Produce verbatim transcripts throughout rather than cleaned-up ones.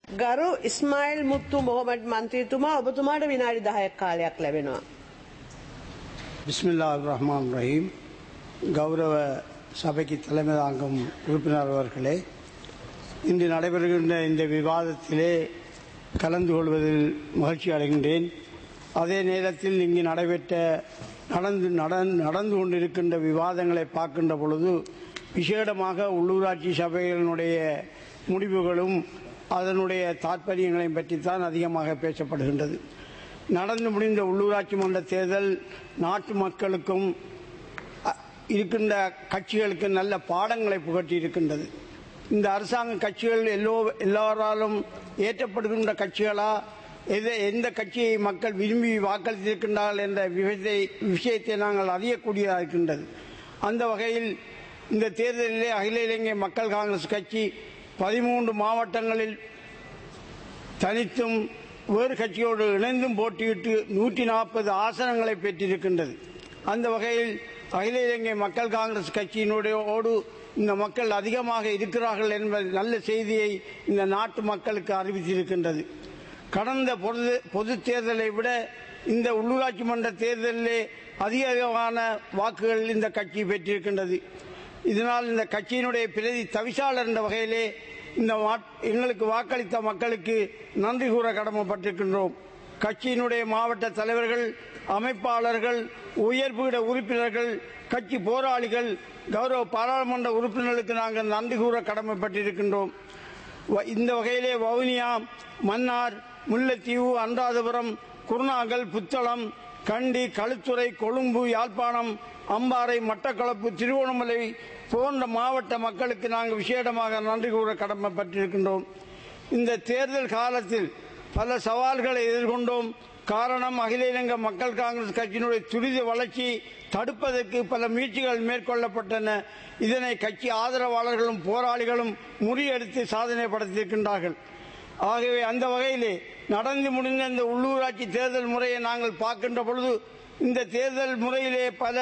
ගරු ඉස්මායිල් මුත්තු මොහොමඩ් මන්ත්‍රීතුමා ඔබතුමාට විනාඩි දහයක් කාලයක් ලැබෙනවා. பிஸ்மில்லாஹிர் ரஹ்மான் ரஹீம். கௌரவ சபைக்கு தலைமை தாங்கும் உறுப்பினர் அவர்களே, இன்று நடைபெறுகின்ற இந்த விவாதத்திலே கலந்து கொள்வதில் மகிழ்ச்சி அடைகின்றேன். அதே நேரத்தில் இங்கு நடைபெற்ற நடந்து நடந்து கொண்டிருக்கின்ற விவாதங்களை பார்க்கின்ற பொழுது விசேடமாக உள்ளூராட்சி சபைகளினுடைய முடிவுகளும் அதனுடைய தாற்பயங்களையும் பற்றித்தான் அதிகமாக பேசப்படுகின்றது. நடந்து முடிந்த உள்ளூராட்சி மன்ற தேர்தல் நாட்டு மக்களுக்கும் இருக்கின்ற கட்சிகளுக்கு நல்ல பாடங்களை புகட்டி இருக்கின்றது. இந்த அரசாங்க கட்சிகள் எல்லோ எல்லோராலும் ஏற்றப்படுகின்ற கட்சிகளா, எந்த கட்சியை மக்கள் விரும்பி வாக்களித்திருக்கின்றார்கள் என்ற விஷயத்தை நாங்கள் அறியக்கூடியதாக இருக்கின்றது. அந்த வகையில் இந்த தேர்தலிலே அகில இலங்கை மக்கள் காங்கிரஸ் கட்சி பதிமூன்று மாவட்டங்களில் தனித்தும் வேறு கட்சியோடு இணைந்தும் போட்டியிட்டு நூற்றி நாற்பது ஆசனங்களை பெற்றிருக்கின்றது. அந்த வகையில் அகில இலங்கை மக்கள் காங்கிரஸ் கட்சியினோடு இந்த மக்கள் அதிகமாக இருக்கிறார்கள் என்பது நல்ல செய்தியை இந்த நாட்டு மக்களுக்கு அறிவித்திருக்கின்றது. கடந்த பொது பொது தேர்தலை விட இந்த உள்ளூராட்சி மன்ற தேர்தலிலே அதிகமான வாக்குகள் இந்த கட்சி பெற்றிருக்கின்றது. இதனால் இந்த கட்சியினுடைய பிரதி தவிசாளர் என்ற வகையிலே இந்த எங்களுக்கு வாக்களித்த மக்களுக்கு நன்றி கூற கடமைப்பட்டிருக்கின்றோம். கட்சியினுடைய மாவட்ட தலைவர்கள், அமைப்பாளர்கள், உயர்பீட உறுப்பினர்கள், கட்சி போராளிகள், கௌரவ பாராளுமன்ற உறுப்பினர்களுக்கு நாங்கள் நன்றி கூற கடமைப்பட்டிருக்கின்றோம். இந்த வகையிலே வவுனியா, மன்னார், முல்லைத்தீவு, அனுராதபுரம், குருநாகல், புத்தளம், கண்டி, களுத்துறை, கொழும்பு, யாழ்ப்பாணம், அம்பாறை, மட்டக்களப்பு, திருவோணமலை போன்ற மாவட்ட மக்களுக்கு நாங்கள் விசேடமாக நன்றி கூற கடமைப்பட்டிருக்கின்றோம். இந்த தேர்தல் காலத்தில் பல சவால்களை எதிர்கொண்டோம். காரணம், அகில இலங்கை மக்கள் காங்கிரஸ் கட்சியினுடைய துரித வளர்ச்சி தடுப்பதற்கு பல முயற்சிகள் மேற்கொள்ளப்பட்டன. இதனை கட்சி ஆதரவாளர்களும் போராளிகளும் முறியடித்து சாதனை படைத்திருக்கின்றார்கள். ஆகவே அந்த வகையிலே நடந்து முடிந்த இந்த உள்ளூராட்சி தேர்தல் முறையை நாங்கள் பார்க்கின்ற பொழுது இந்த தேர்தல் முறையிலே பல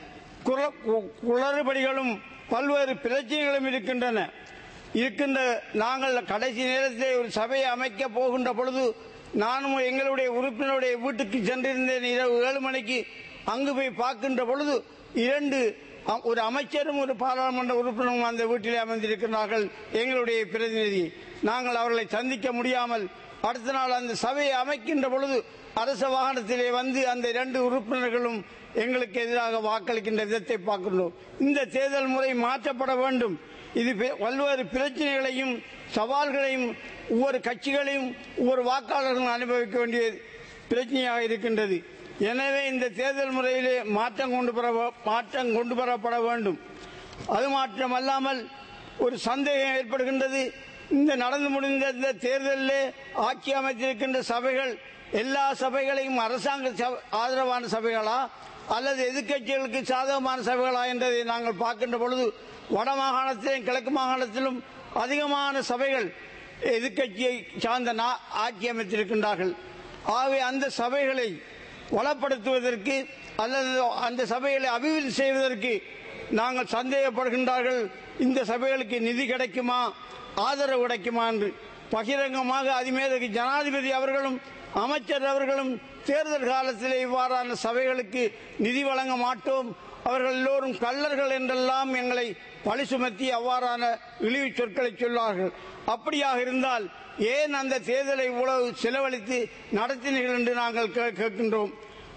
குளறுபடிகளும் பல்வேறு பிரச்சனைகளும் இருக்கின்றன. இருக்கின்ற நாங்கள் கடைசி நேரத்தில் ஒரு சபையை அமைக்க போகின்ற பொழுது நானும் எங்களுடைய உறுப்பினருடைய வீட்டுக்கு சென்றிருந்தேன். இரவு ஏழு மணிக்கு அங்கு போய் பார்க்கின்ற பொழுது இரண்டு ஒரு அமைச்சரும் ஒரு பாராளுமன்ற உறுப்பினரும் அந்த வீட்டிலே அமர்ந்திருக்கிறார்கள். எங்களுடைய பிரதிநிதி நாங்கள் அவர்களை சந்திக்க முடியாமல் அடுத்த நாள் அந்த சபையை அமைக்கின்ற பொழுது அரச வாகனத்திலே வந்து அந்த இரண்டு உறுப்பினர்களும் எங்களுக்கு எதிராக வாக்களிக்கின்ற விதத்தை பார்க்கின்றோம். இந்த தேர்தல் முறை மாற்றப்பட வேண்டும். இது பல்வேறு பிரச்சனைகளையும் சவால்களையும் ஒவ்வொரு கட்சிகளையும் ஒவ்வொரு வாக்காளர்களும் அனுபவிக்க வேண்டிய பிரச்சனையாக இருக்கின்றது. எனவே இந்த தேர்தல் முறையிலே மாற்றம் கொண்டு வர மாற்றம் கொண்டு வரப்பட வேண்டும். அது மாற்றமல்லாமல் ஒரு சந்தேகம் ஏற்படுகின்றது. இந்த நடந்து முடிந்த இந்த தேர்தலிலே ஆட்சி அமைத்திருக்கின்ற சபைகள் எல்லா சபைகளையும் அரசாங்க ஆதரவான சபைகளா அல்லது எதிர்கட்சிகளுக்கு சாதகமான சபைகளா என்றதை நாங்கள் பார்க்கின்ற பொழுது வட மாகாணத்திலும் கிழக்கு மாகாணத்திலும் அதிகமான சபைகள் எதிர்கட்சியை சார்ந்த ஆட்சி அமைத்திருக்கின்றார்கள். ஆகவே அந்த சபைகளை வளப்படுத்துவதற்கு அல்லது அந்த சபைகளை அபிவிருத்தி செய்வதற்கு நாங்கள் சந்தேகப்படுகின்றார்கள். இந்த சபைகளுக்கு நிதி கிடைக்குமா, ஆதரவு கிடைக்குமா என்று பகிரங்கமாக அதிமேதகு ஜனாதிபதி அவர்களும் அமைச்சர் அவர்களும் தேர்தல் காலத்தில் இவ்வாறான சபைகளுக்கு நிதி வழங்க மாட்டோம், அவர்கள் எல்லோரும் கள்ளர்கள் என்றெல்லாம் எங்களை பழி சுமத்தி அவ்வாறான இழிவு சொற்களை சொன்னார்கள். அப்படியாக இருந்தால் ஏன் அந்த தேர்தலை இவ்வளவு செலவழித்து நடத்தினீர்கள் என்று நாங்கள் கேட்கின்றோம்.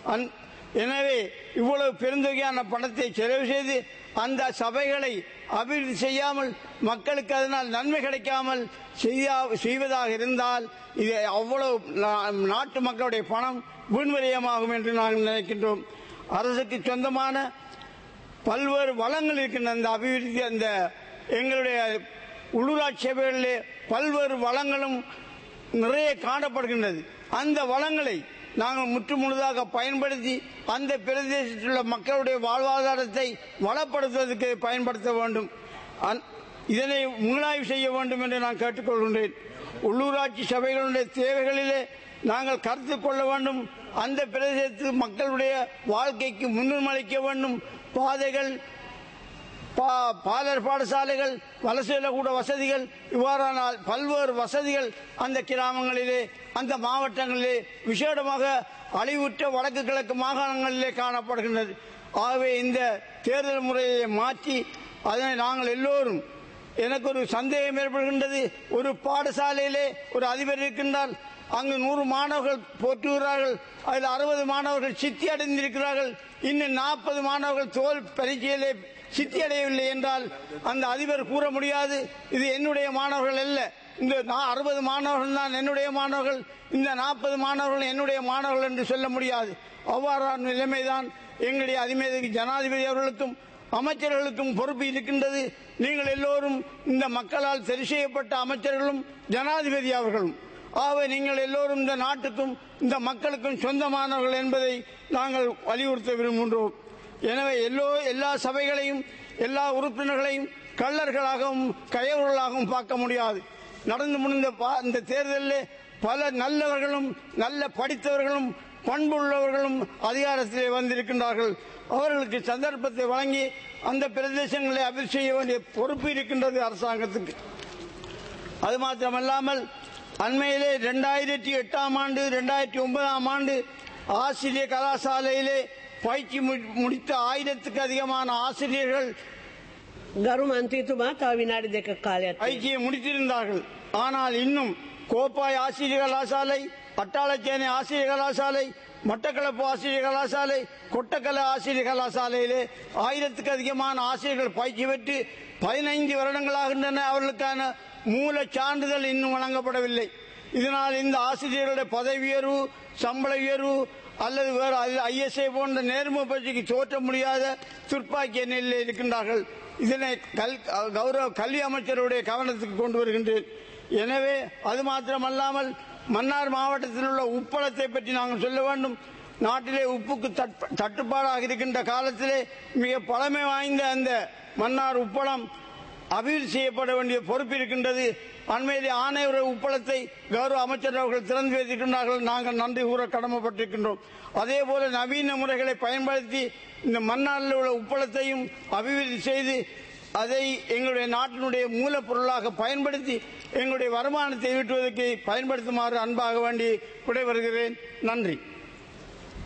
எனவே இவ்வளவு பெருந்தொகையான பணத்தை செலவு செய்து அந்த சபைகளை அபிவிருத்தி செய்யாமல் மக்களுக்கு அதனால் நன்மை கிடைக்காமல் செய்வதாக இருந்தால் இது அவ்வளவு நாட்டு மக்களுடைய பணம் வீண்விரயமாகும் என்று நாங்கள் நினைக்கின்றோம். அரசுக்கு சொந்தமான பல்வேறு வளங்கள் இருக்கின்ற அந்த அபிவிருத்தி அந்த எங்களுடைய உள்ளூராட்சி சபைகளிலே பல்வேறு வளங்களும் நிறைய காணப்படுகின்றது. அந்த வளங்களை நாங்கள் முற்று முழுதாக பயன்படுத்தி அந்த பிரதேசத்தில் உள்ள மக்களுடைய வாழ்வாதாரத்தை வளப்படுத்துவதற்கு பயன்படுத்த வேண்டும். இதனை முன்னாய்வு செய்ய வேண்டும் என்று நான் கேட்டுக்கொள்கின்றேன். உள்ளூராட்சி சபைகளுடைய தேவைகளிலே நாங்கள் கருத்து கொள்ள வேண்டும். அந்த பிரதேசத்து மக்களுடைய வாழ்க்கைக்கு முன்னுரிமை அளிக்க வேண்டும். பாதைகள், பாலர் பாடசாலைகள், வலசேலக்கூட வசதிகள், இவ்வாறான பல்வேறு வசதிகள் அந்த கிராமங்களிலே, அந்த மாவட்டங்களிலே, விசேடமாக அழிவுற்ற வடக்கு கிழக்கு மாகாணங்களிலே காணப்படுகின்றது. ஆகவே இந்த தேர்தல் முறையை மாற்றி அதனை நாங்கள் எல்லோரும், எனக்கு ஒரு சந்தேகம் ஏற்படுகின்றது. ஒரு பாடசாலையிலே ஒரு அதிபர் இருக்கின்றார், அங்கு நூறு மாணவர்கள் போற்றுகிறார்கள், அதில் அறுபது மாணவர்கள் சித்தி அடைந்திருக்கிறார்கள், இன்னும் நாற்பது மாணவர்கள் தோல் பரீட்சையிலே சித்தி அடையவில்லை என்றால் அந்த அதிபர் கூற முடியாது இது என்னுடைய மாணவர்கள் அல்ல, இந்த அறுபது மாணவர்கள் தான் என்னுடைய மாணவர்கள், இந்த நாற்பது மாணவர்கள் என்னுடைய மாணவர்கள் என்று சொல்ல முடியாது. அவ்வாறான நிலைமைதான் எங்களுடைய அதிமேதகு ஜனாதிபதி அவர்களுக்கும் அமைச்சர்களுக்கும் பொறுப்பு இருக்கின்றது. நீங்கள் எல்லோரும் இந்த மக்களால் சரி செய்யப்பட்ட அமைச்சர்களும் ஜனாதிபதி அவர்களும் ஆகவே நீங்கள் எல்லோரும் இந்த நாட்டுக்கும் இந்த மக்களுக்கும் சொந்தமானவர்கள் என்பதை நாங்கள் வலியுறுத்த விரும்புகின்றோம். எனவே எல்லோ எல்லா சபைகளையும் எல்லா உறுப்பினர்களையும் கள்ளர்களாகவும் கயவர்களாகவும் பார்க்க முடியாது. நடந்து முடிந்த இந்த தேர்தலில் பல நல்லவர்களும் நல்ல படித்தவர்களும் பண்புள்ளவர்களும் அதிகாரத்திலே வந்திருக்கின்றார்கள். அவர்களுக்கு சந்தர்ப்பத்தை வழங்கி அந்த பிரதேசங்களை அபிவிருத்தி செய்ய வேண்டிய பொறுப்பு இருக்கின்றது அரசாங்கத்துக்கு. அது மாத்திரமல்லாமல் அண்மையிலே இரண்டாயிரத்தி எட்டாம் ஆண்டு இரண்டாயிரத்தி ஒன்பதாம் ஆண்டு ஆசிரியர் கலாசாலையிலே பயிற்சி முடித்த ஆயிரத்துக்கு அதிகமான ஆசிரியர்கள் ගරු මන්ත්‍රීතුමා තව විනාඩි දෙකක කාලයක් பயிற்சியை முடித்திருந்தார்கள். ஆனால் இன்னும் கோப்பாய் ஆசிரியர் கலாசாலை, பட்டாளச்சேனை ஆசிரியர் கலாசாலை, மட்டக்களப்பு ஆசிரியர் கலாசாலை, கொட்டக்கலை ஆசிரியர் கலாசாலையிலே ஆயிரத்துக்கு அதிகமான ஆசிரியர்கள் பயிற்சி பெற்று பதினைந்து வருடங்களாகின்றன. அவர்களுக்கான மூல சான்றிதழ் இன்னும் வழங்கப்படவில்லை. இதனால் இந்த ஆசிரியர்களுடைய பதவி உயர்வு, சம்பள உயர்வு அல்லது வேறு ஐஎஸ்ஐ போன்ற நேர்முக பயிற்சிக்கு தோற்ற முடியாத துர்ப்பாக்கிய நிலையில் இருக்கின்றார்கள். இதனை கௌரவ கல்வி அமைச்சருடைய கவனத்துக்கு கொண்டு வருகின்றேன். எனவே அது மாத்திரமல்லாமல் மன்னார் மாவட்டத்தில் உள்ள உப்பளத்தை பற்றி நாங்கள் சொல்ல வேண்டும். நாட்டிலே உப்புக்கு தட்டுப்பாடாக இருக்கின்ற காலத்திலே மிக பழமை வாய்ந்த அந்த மன்னார் உப்பளம் அபிவிருத்தி செய்யப்பட வேண்டிய பொறுப்பு இருக்கின்றது. அண்மையிலே ஆணையர் உப்பளத்தை கௌரவ அமைச்சர் அவர்கள் திறந்து வைத்திருக்கின்றார்கள். நாங்கள் நன்றி கூற கடமைப்பட்டிருக்கின்றோம். அதே போல நவீன முறைகளை பயன்படுத்தி இந்த மன்னாரில் உள்ள உப்பளத்தையும் அபிவிருத்தி செய்து அதை எங்களுடைய நாட்டினுடைய மூலப்பொருளாக பயன்படுத்தி எங்களுடைய வருமானத்தை ஈட்டுவதற்கு பயன்படுத்துமாறு அன்பாக வேண்டி விடைபெறுகிறேன். நன்றி.